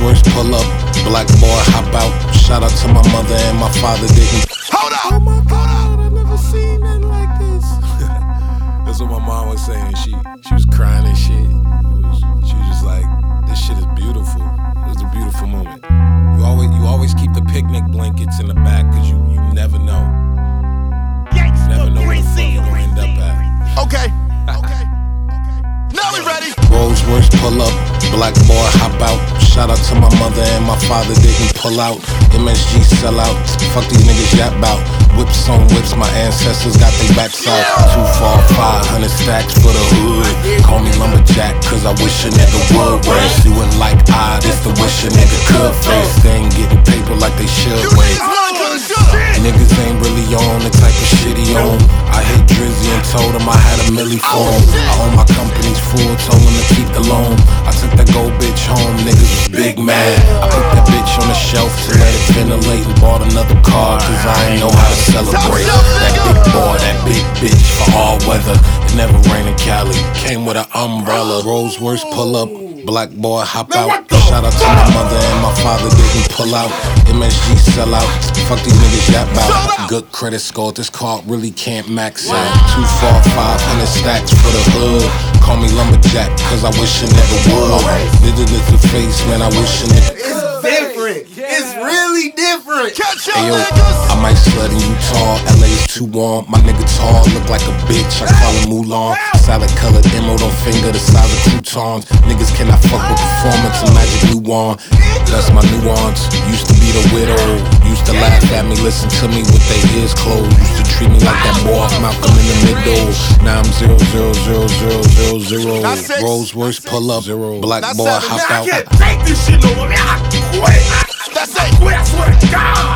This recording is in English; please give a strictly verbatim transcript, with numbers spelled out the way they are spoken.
Royce pull up, black boy hop out. Shout out to my mother and my father didn't. Hold up! Oh my God, I never seen nothing like this. That's what my mom was saying. She she was crying and shit. It was, she was just like, this shit is beautiful. It was a beautiful moment. You always you always keep the picnic blankets in the back because you, you never know. You never know where the fuck you're gonna end up at. Okay, okay, okay. Now we ready. Rolls Royce pull up, black boy hop out. Shout out to my mother and my father didn't pull out. M S G sell out, fuck these niggas yap bout. Whips on whips, my ancestors got their backs out. Two, four, five hundred stacks for the hood. Call me lumberjack, cause I wish a nigga would. Whereas you would like I, this the wish a nigga could face. They ain't getting paper like they should wait. Niggas ain't really on the type of shit he on. I hit Drizzy and told him I had a milli for him. I own my company's full, told him to keep the loan. I took that gold bitch home, niggas was big mad. I put that bitch on the shelf to let it ventilate and bought another car, cause I ain't know how to celebrate. That big boy, that big bitch for all weather. It never rained in Cali, came with an umbrella. Rolls Royce pull up, black boy hop out. Shout out to my mother and my father didn't pull out. M S G sell out, fuck these niggas yap bout. Good credit score, this card really can't max out. Two, four, five hundred stacks for the hood. Call me lumberjack, cause I wish a nigga would. Nigga is the face, man, I wish a nigga. It's different, it's really different. Catch your Hey yo, niggas. I might sled in Utah, L A's too warm. My nigga tall, look like a bitch, I call him Mulan. Salad colored emerald on finger, the size of croutons. Niggas cannot fuck with performance, a magic new one. That's my nuance, used to be the widow. Used to laugh at me, listen to me with their ears closed. Used to treat me like that boy off Malcolm in the middle. Now I'm zero, zero, zero, zero, zero, zero. Rolls Royce pull up, zero. Black boy hop out. I can't take this shit no more. I quit. That's it. I quit, I swear to God.